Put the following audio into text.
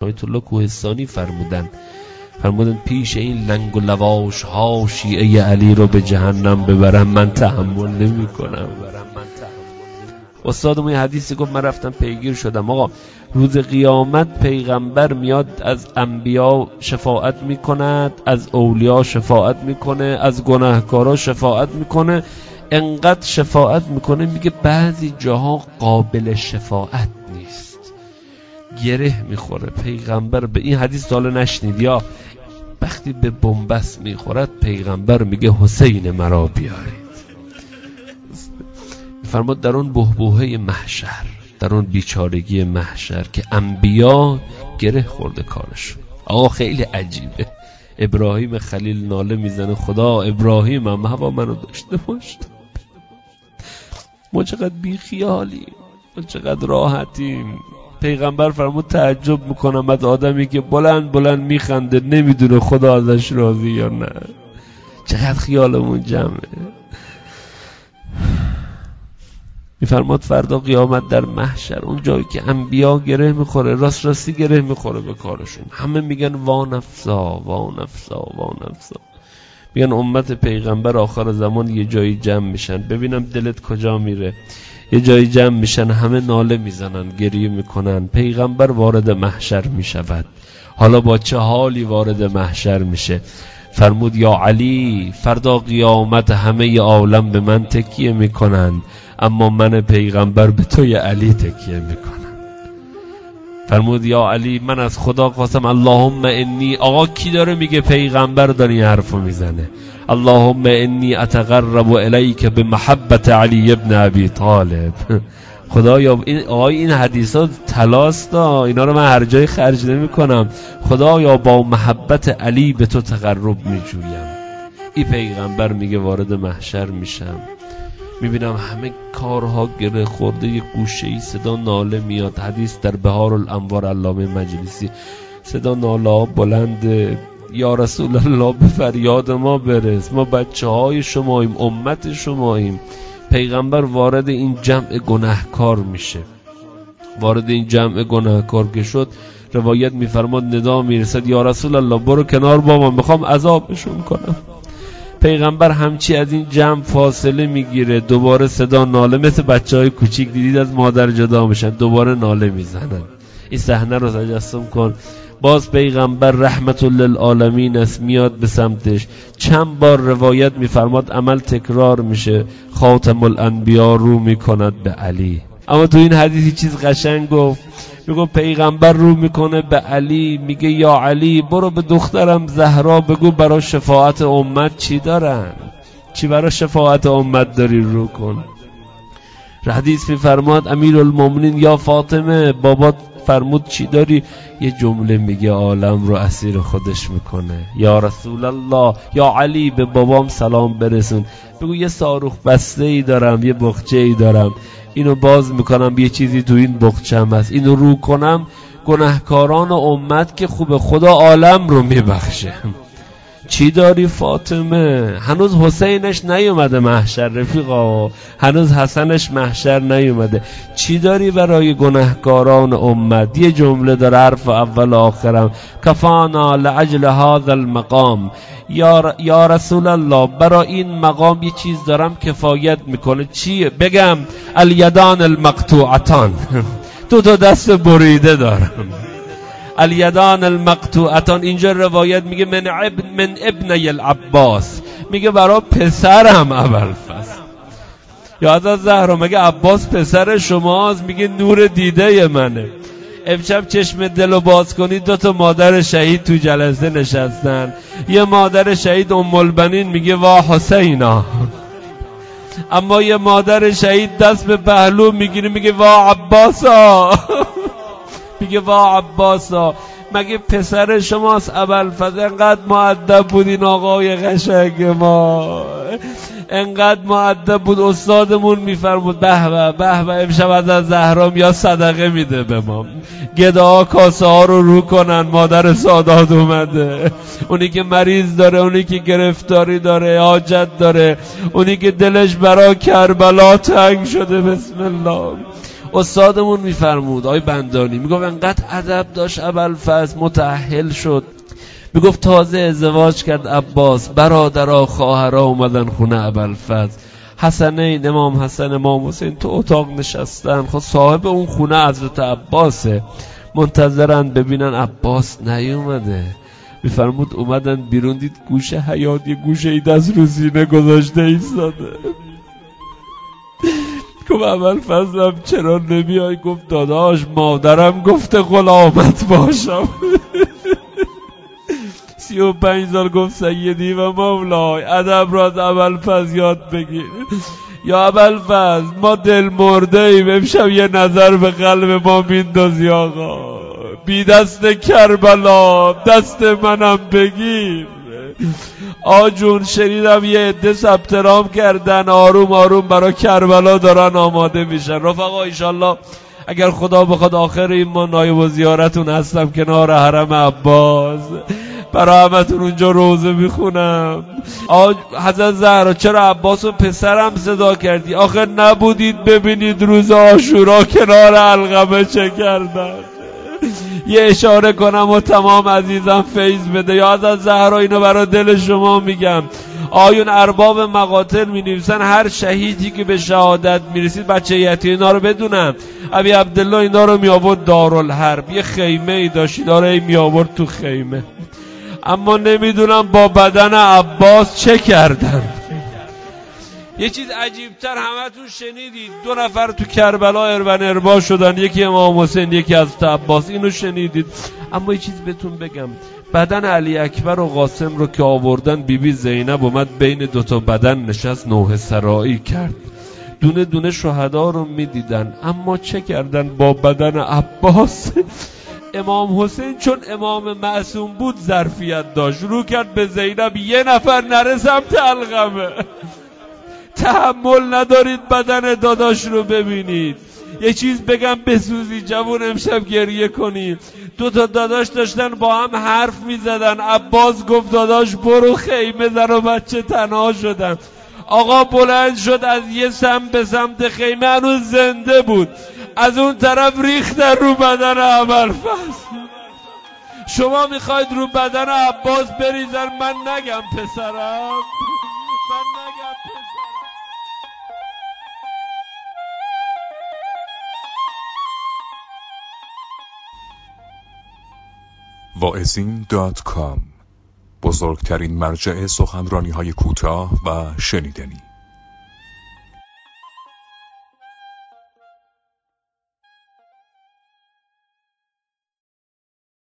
آیت الله کوهستانی فرمودن پیش این لنگ و لواش ها شیعه علی رو به جهنم ببرم من تحمل نمی کنم. استادم یه حدیثی گفت من رفتم پیگیر شدم آقا روز قیامت پیغمبر میاد از انبیا شفاعت میکند، از اولیا شفاعت میکنه، از گناهکارا شفاعت میکنه، انقدر شفاعت میکنه میگه بعضی جاها قابل شفاعت نیست، گره میخوره. پیغمبر به این حدیث سال نشنید یا وقتی به بنبست میخورد پیغمبر میگه حسین مرا بیارید. فرمود در اون بحبوحه محشر، در اون بیچارگی محشر که انبیا گره خورده کارش. آقا خیلی عجیبه. ابراهیم خلیل ناله میزنه خدا ابراهیم هم هوا منو داشته باش. ما چقدر بیخیالیم، ما چقدر راحتیم. پیغمبر فرمود تعجب میکنم از آدمی که بلند بلند میخنده نمیدونه خدا ازش راضی یا نه. چقدر خیالمون جمعه. میفرماد فردا قیامت در محشر اون جایی که انبیا گره میخوره، راستی گره میخوره به کارشون، همه میگن وا نفسا وا نفسا وا نفسا. میگن امت پیغمبر آخر زمان یه جایی جمع میشن، ببینم دلت کجا میره. یه جایی جمع میشن همه ناله میزنن گریه میکنن. پیغمبر وارد محشر میشود. حالا با چه حالی وارد محشر میشه؟ فرمود یا علی فردا قیامت همه عالم به من تکیه میکنن اما من پیغمبر به توی علی تکیه میکنم. فرمود یا علی من از خدا قسم اللهم انی، آقا کی داره میگه؟ پیغمبر داره این حرفو میزنه. اللهم انی اتقرب الیک بمحبت علی ابن ابی طالب. خدایا این حدیثات تلاست، اینا رو من هر جای خرج نمی کنم. خدایا با محبت علی به تو تقرب میجویم. این پیغمبر میگه وارد محشر میشم، میبینم همه کارها گره خورده، یه گوشه‌ای صدا ناله میاد. حدیث در بهار الانوار علامه مجلسی، صدا ناله ها بلنده. یا رسول الله به فریاد ما برس، ما بچه های شماییم، امت شماییم. پیغمبر وارد این جمع گناهکار میشه. وارد این جمع گناهکار که شد روایت میفرماد ندا میرسد یا رسول الله برو کنار بابا میخوام عذابشون کنم. پیغمبر همچی از این جمع فاصله میگیره، دوباره صدا ناله، مثل بچهای کوچیک دیدید از مادر جدا میشن دوباره ناله میزنن. این صحنه رو تجسم کن. باز پیغمبر رحمت للعالمین است میاد به سمتش. چند بار روایت میفرماد عمل تکرار میشه. خاتم الانبیا رو میکند به علی. اما تو این حدیثی چیز قشنگ گفت، میگه پیغمبر رو میکنه به علی، میگه یا علی برو به دخترم زهرا بگو برای شفاعت امت چی دارن، چی برای شفاعت امت داری رو کن. حدیث میفرماد امیرالمومنین یا فاطمه بابات فرمود چی داری؟ یه جمله میگه عالم رو اسیر خودش میکنه. یا رسول الله یا علی به بابام سلام برسون، بگو یه صاروخ بسته ای دارم، یه بخچه ای دارم، اینو باز میکنم یه چیزی تو این بخچه‌م هست، اینو رو کنم گناهکاران امت که خوب خدا عالم رو میبخشه. چی داری فاطمه؟ هنوز حسینش نیومده محشر رفیقا، هنوز حسنش محشر نیومده. چی داری برای گناهکاران امت؟ یه جمله داره حرف اول آخرم، کفانا لعجل هذا المقام. یا رسول الله برای این مقام یه چیز دارم کفایت میکنه. چیه؟ بگم الیدان المقطوعتان. دو تا دست بریده دارم. الیدان المقطوعتان. اینجا روایت میگه من ابن العباس، میگه برای پسرم ابوالفضل. یا حضرت زهرا مگه عباس پسر شماست؟ میگه نور دیده منه. امشب چشم دلو باز کنید، دو تا مادر شهید تو جلسه نشستن. یه مادر شهید ام البنین میگه وا حسینا، اما یه مادر شهید دست به پهلو میگیره میگه وا عباسا. میگه وا عباسا، مگه پسر شماست ابوالفضل؟ انقدر مؤدب بود این آقای قشنگ ما، انقدر مؤدب بود. استادمون میفرمود به به به به امشب از زهرام یا صدقه میده به ما. گداها کاسه ها رو کنن، مادر سادات اومده، اونی که مریض داره، اونی که گرفتاری داره، حاجت داره، اونی که دلش برا کربلا تنگ شده، بسم الله. استادمون میفرمود آقای بندانی، میگفت انقدر ادب داشت ابوالفضل، متأهل شد. میگفت تازه ازدواج کرد عباس، برادرها خواهرها اومدن خونه ابوالفضل، حسنین، امام حسن امام حسین تو اتاق نشستن. خب صاحب اون خونه حضرت عباسه، منتظرن ببینن عباس نیومده. میفرمود اومدن بیرون، دید گوشه حیات یه گوشه ای دست رو سینه گذاشته ایستاده. گفت ابوالفضلم چرا نمیای؟ گفت داداش مادرم گفته غلامت باشم. 35 سال گفت سیدی و مولای، ادب را از ابوالفضل یاد بگیر. یا ابوالفضل ما دل مرده ایم، امشب یه نظر به قلب ما میندازی آقا، بی دست کربلا دست منم بگیر. آجون شنیدم یه عده ثبت نام کردن، آروم آروم برای کربلا دارن آماده میشن. رفقا ایشالله اگر خدا بخواد آخر این ما نایب و زیارتون هستم کنار حرم عباس، برای همتون اونجا روزه میخونم. حضرت زهرا چرا عباس و پسرم صدا کردی؟ آخر نبودید ببینید روز عاشورا کنار علقمه چه کردن؟ یه اشاره کنم و تمام عزیزم فیض بده. یا حضرت زهرا اینو برای دل شما میگم، آیون ارباب مقاتل می نویسن هر شهیدی که به شهادت میرسید بچه یتیم، اینا رو بدونم ابی عبدالله اینا رو می آورد دارالحرب، یه خیمه ای داشت داره می آورد تو خیمه، اما نمیدونم با بدن عباس چه کردن. یه چیز عجیبتر همتون شنیدید، 2 نفر تو کربلا ارون اربا شدن، یکی امام حسین یکی از عباس، اینو شنیدید. اما یه چیز بهتون بگم، بدن علی اکبر و قاسم رو که آوردن، بیبی زینب اومد بین 2 بدن نشست، نوحه سرایی کرد، دونه دونه شهدا رو میدیدن، اما چه کردن با بدن عباس؟ امام حسین چون امام معصوم بود ظرفیت داشت، رو کرد به زینب یه نفر نره سمت علقمه. تحمل ندارید بدن داداش رو ببینید. یه چیز بگم بسوزی جوون، امشب گریه کنی. 2 داداش داشتن با هم حرف میزدن، عباس گفت داداش برو خیمه، زن و بچه تنها شدن. آقا بلند شد از یه سمت به سمت خیمه، هنوز زنده بود، از اون طرف ریختن رو بدن ابوالفضل. شما میخواید رو بدن عباس بریزن؟ من نگم پسرم، من نگم پسرم. واعظین.com، بزرگترین مرجع سخنرانی‌های کوتاه و شنیدنی.